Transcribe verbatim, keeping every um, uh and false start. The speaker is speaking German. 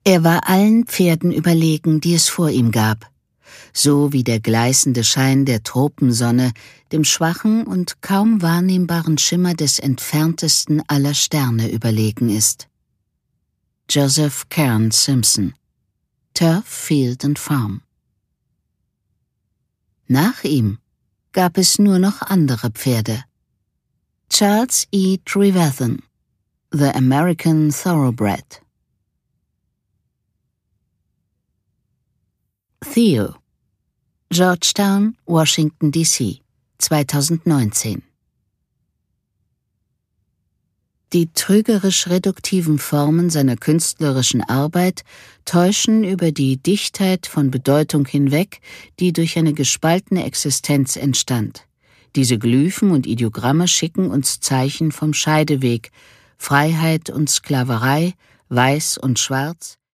Er war allen Pferden überlegen, die es vor ihm gab, so wie der gleißende Schein der Tropensonne dem schwachen und kaum wahrnehmbaren Schimmer des entferntesten aller Sterne überlegen ist. Joseph Cairn Simpson, Turf, Field and Farm. Nach ihm gab es nur noch andere Pferde. Charles E. Trevethan, The American Thoroughbred. Theo, Georgetown, Washington, D C, zweitausendneunzehn. Die trügerisch-reduktiven Formen seiner künstlerischen Arbeit täuschen über die Dichtheit von Bedeutung hinweg, die durch eine gespaltene Existenz entstand. Diese Glyphen und Ideogramme schicken uns Zeichen vom Scheideweg, Freiheit und Sklaverei, Weiß und Schwarz,